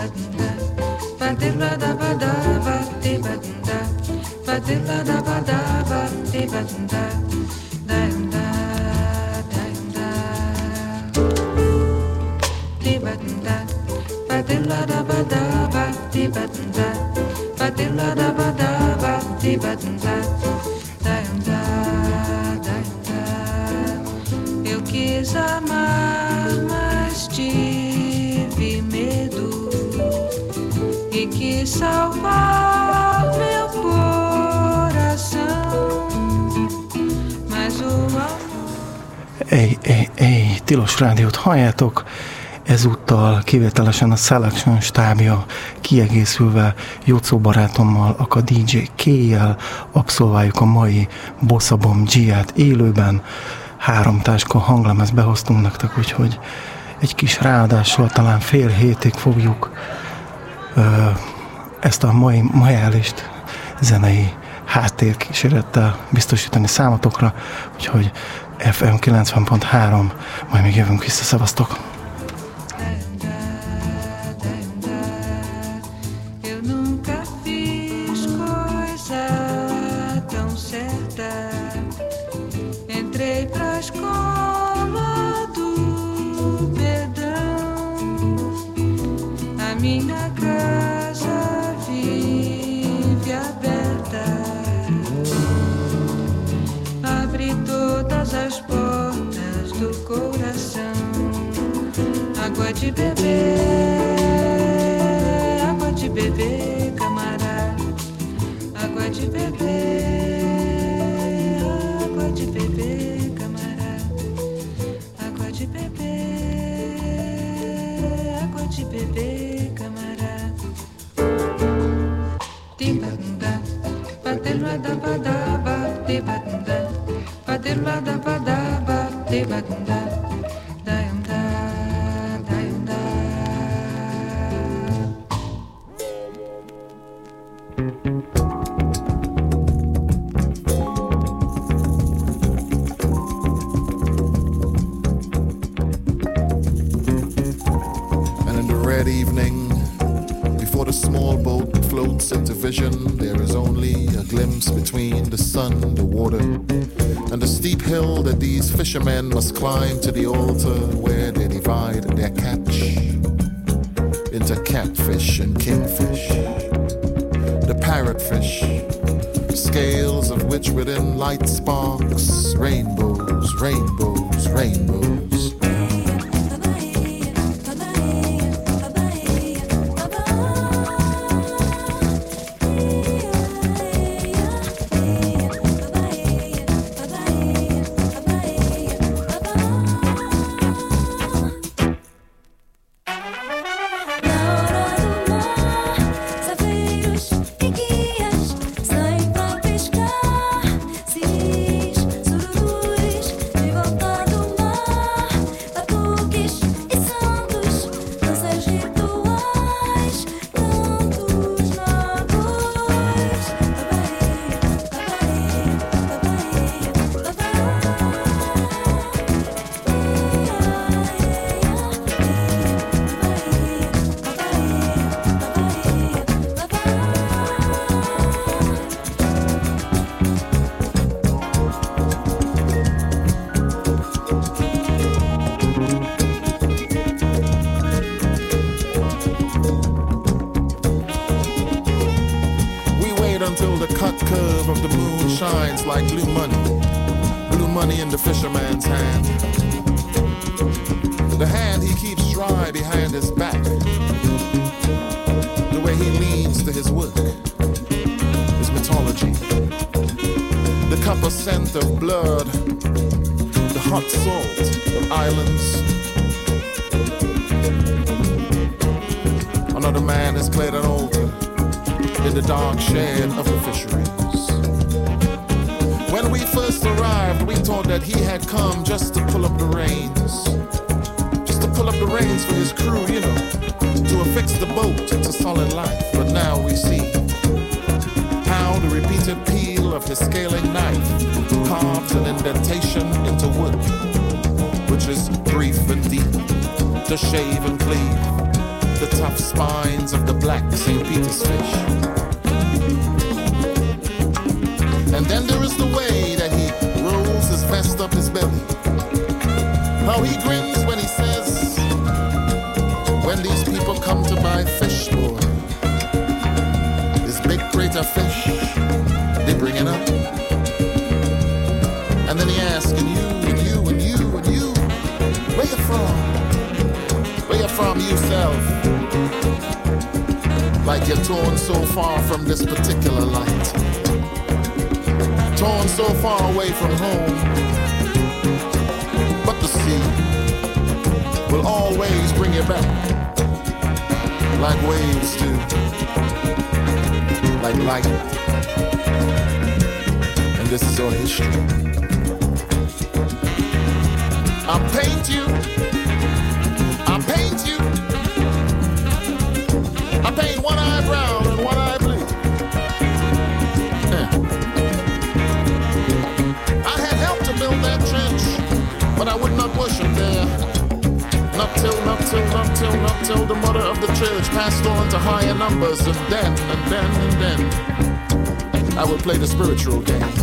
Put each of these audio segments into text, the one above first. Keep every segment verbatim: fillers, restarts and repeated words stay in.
Eu quis amar, mas tive medo e quis salvar meu coração, mas o amor... Ej, ej, ej, Tilos Rádiót halljátok, ezúttal kivételesen a Selection stábja kiegészülve Jocó barátommal, a dé dzsé K-jel abszolváljuk a mai Bossa Bomb G-et élőben. Három táska hanglemez behoztunk nektek, úgyhogy egy kis ráadással talán fél hétig fogjuk ö, ezt a mai majálist zenei háttérkísérettel biztosítani számotokra, úgyhogy ef em kilencven pont három, majd még jövünk vissza, szevasztok! Água de beber, água de beber, camarada. Água de beber, água de beber, camarada. Água de beber, água de beber, camarada. Tibanda, baterla da badaba, tibanda, baterla da badaba, tibanda. There is only a glimpse between the sun, the water, and the steep hill that these fishermen must climb to the altar where they divide their catch into catfish and kingfish. The parrotfish, scales of which within light sparks, rainbows, rainbows, rainbows. Like blue money, blue money in the fisherman's hand. The hand he keeps dry behind his back. The way he leans to his work, his mythology. The cup of scent of blood, the hot salt of islands. Another man has played an altar in the dark shade of the fishery. When we first arrived, we thought that he had come just to pull up the reins. Just to pull up the reins for his crew, you know, to affix the boat to solid life. But now we see how the repeated peel of his scaling knife carves an indentation into wood, which is brief and deep, to shave and cleave, to tough spines of the black Saint Peter's fish. And then there is the way that he rolls his vest up his belly. How he grins when he says, when these people come to buy fish, boy, this big crate of fish, they bring it up. And then he asks, and you, and you, and you, and you, where you from? Where you from yourself? Like you're torn so far from this particular light, torn so far away from home. But the sea will always bring you back, like waves do, like light. And this is your history. I paint you, I paint you, I paint one eye brown and one eye blue. Yeah. I had helped to build that trench, but I would not worship there. Not till, not till, not till, not till the mother of the church passed on to higher numbers, and then, and then, and then I would play the spiritual game.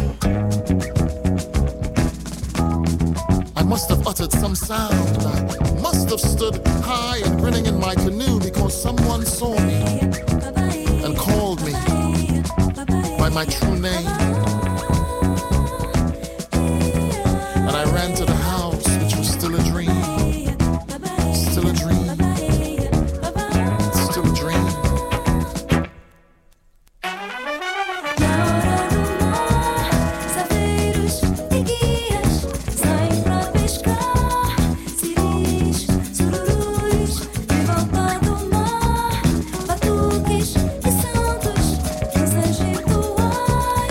I must have uttered some sound. I must have stood high and grinning in my canoe because someone saw me and called me by my true name. And I ran to the house, which was still a dream. Still a dream. Still a dream. Batuques e santos, nos Egito.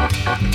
Thank